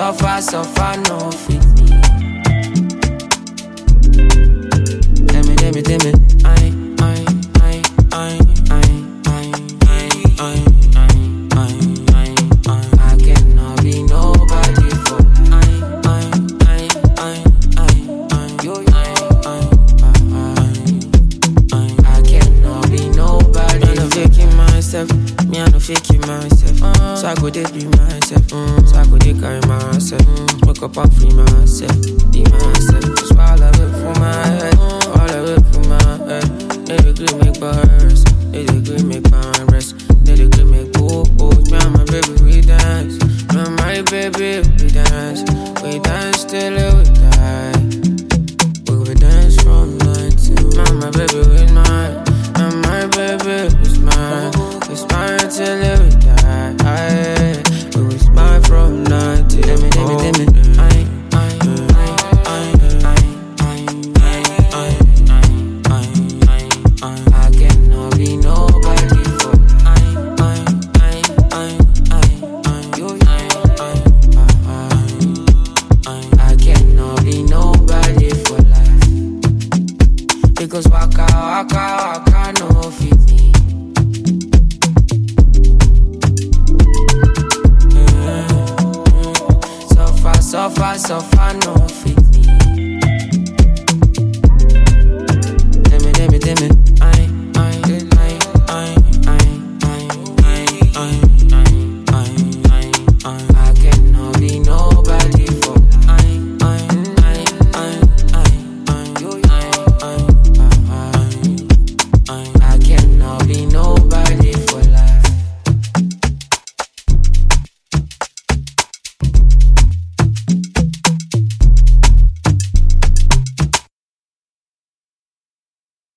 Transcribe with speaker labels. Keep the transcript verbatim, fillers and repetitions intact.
Speaker 1: suffer, suffer, no fit. Tell me, tell me, tell me, I, I, I, I, I, I, I, I, I, I, I cannot be nobody for I, I, I, I, I, I, you, I, I, I, I cannot be nobody. I'm not faking myself, me I'm not faking myself. Uh, so I go dey be myself, uh, so I go dey carry myself. Uh, wake up and free myself, be myself. Swallow it for my head.